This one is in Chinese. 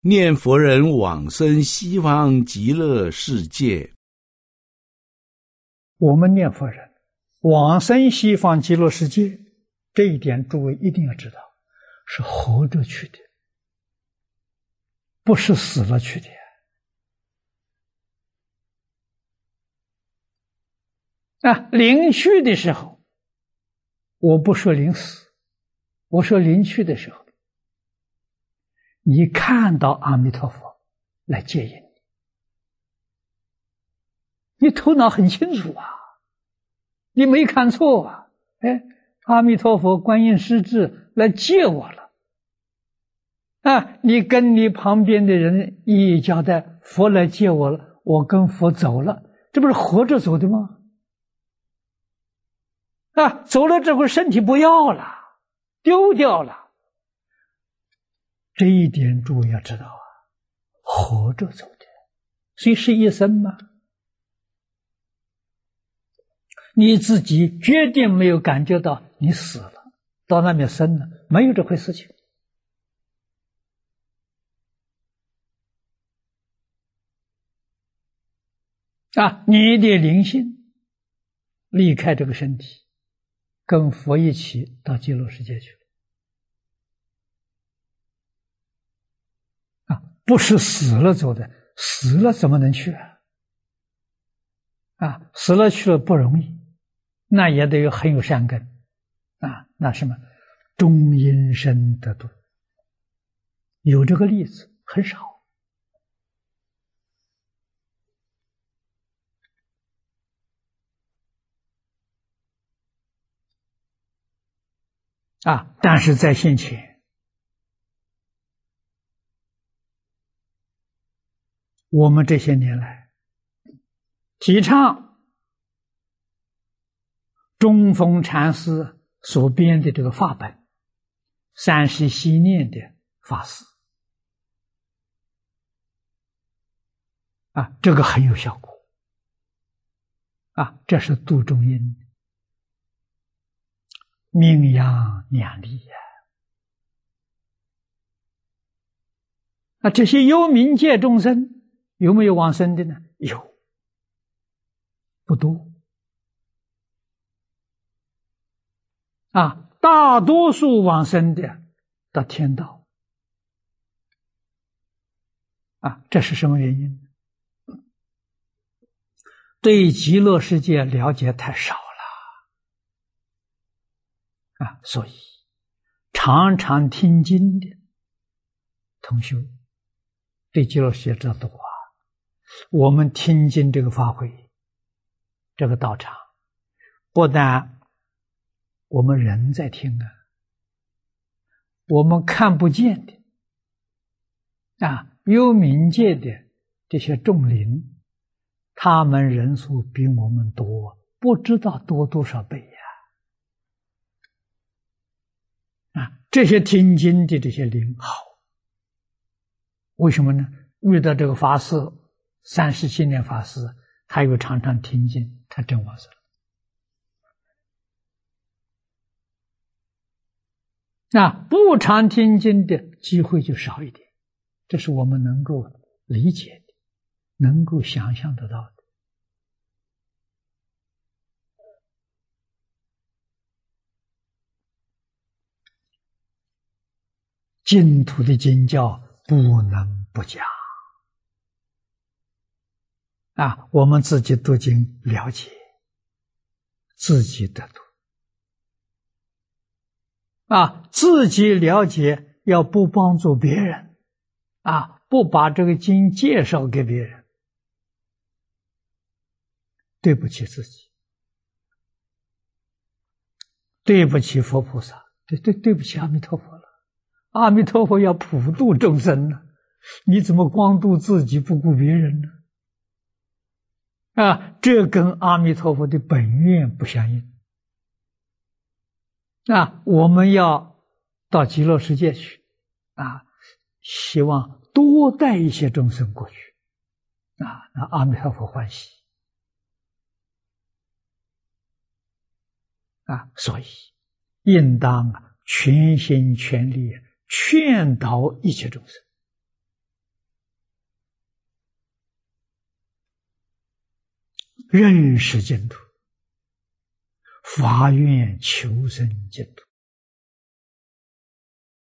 念佛人往生西方极乐世界。 我们念佛人往生西方极乐世界，这一点诸位一定要知道，是活着去的，不是死了去的。临去的时候，我不说临死，我说临去的时候，你看到阿弥陀佛来接引你，你头脑很清楚啊，你没看错啊。阿弥陀佛观音师智来接我了你跟你旁边的人一交代，佛来接我了，我跟佛走了，这不是活着走的吗？走了之后身体不要了，丢掉了，这一点诸位要知道啊，活着走的，所以是一生吗？你自己决定没有感觉到你死了，到那边生了，没有这回事情。你的灵性离开这个身体，跟佛一起到极乐世界去了。不是死了走的，死了怎么能去死了去了不容易，那也得很有善根那什么中阴身得度，有这个例子很少但是在现前，我们这些年来提倡中峰禅师所编的这个法本三十系念的法师这个很有效果这是度众因，名扬两利这些幽冥界众生有没有往生的呢？有，不多大多数往生的到天道这是什么原因？对极乐世界了解太少了所以常常听经的同修对极乐世界知道多我们听经这个法会，这个道场，不但我们人在听我们看不见的幽冥界的这些众灵，他们人数比我们多，不知道多多少倍这些听经的这些灵好，为什么呢？遇到这个法师37年法师，还有常常听经，他真往生了。不常听经的机会就少一点，这是我们能够理解的，能够想象得到的。净土的经教不能不讲我们自己读经了解，自己得度自己了解，要不帮助别人不把这个经介绍给别人，对不起自己，对不起佛菩萨，对不起阿弥陀佛了。阿弥陀佛要普度众生呢，你怎么光度自己不顾别人呢？这跟阿弥陀佛的本愿不相应我们要到极乐世界去希望多带一些众生过去那阿弥陀佛欢喜所以应当全心全力劝导一切众生认识净土，发愿求生净土。